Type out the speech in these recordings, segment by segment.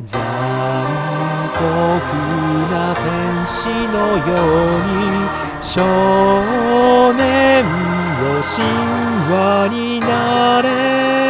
残酷な天使のように少年よ神話になれ。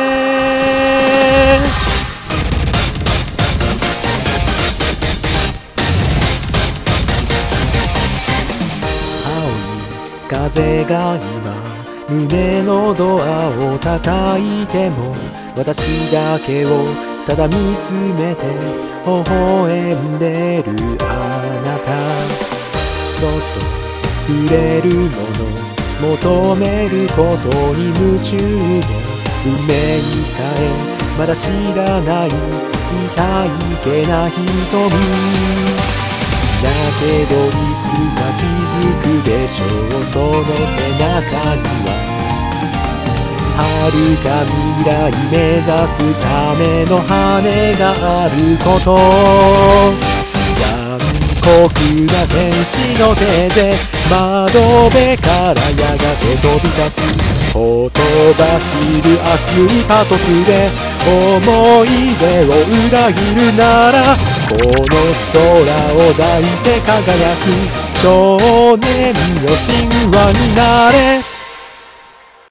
風が今胸のドアを叩いても、私だけをただ見つめて微笑んでるあなた。そっと触れるもの求めることに夢中で、運命さえまだ知らない痛いけな瞳だけど、いつか気づくでしょう。その背中には遥か未来目指すための羽があること。残酷な天使の手で窓辺からやがて飛び立つ。ほとばしる熱いパトスで思い出を裏切るなら、この空を抱いて輝く少年よ神話になれ。